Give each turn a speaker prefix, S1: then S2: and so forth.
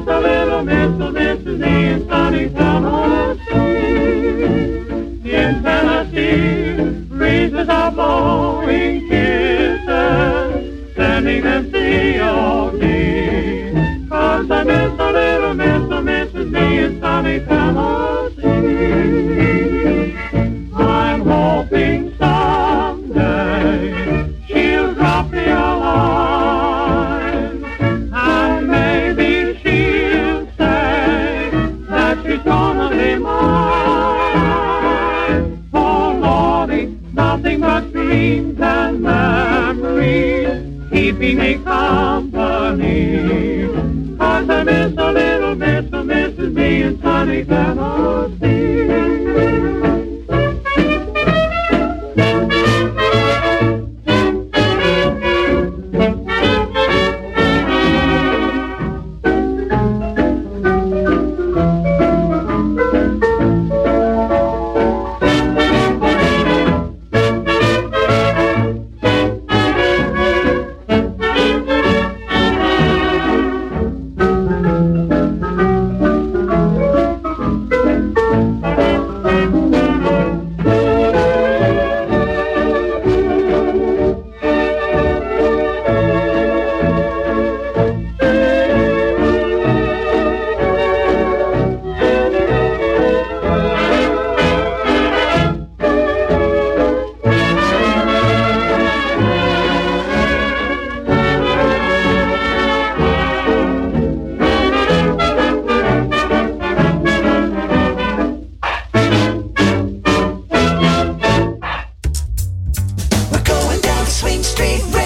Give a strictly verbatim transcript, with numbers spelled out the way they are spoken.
S1: Mister Little Mister Missus Me in sunny Tennessee. In Tennessee, breezes are blowing kisses, sending them C O D. Cause I miss a little Mister Missus Me in sunny Tennessee. I'm hoping someday she'll drop me a line, and maybe she'll say that she's gonna be mine. Oh Lordy, nothing but dreams and memories keeping me company. Cause I miss a little Mister Missus Me in sunny Tennessee.
S2: Swing Street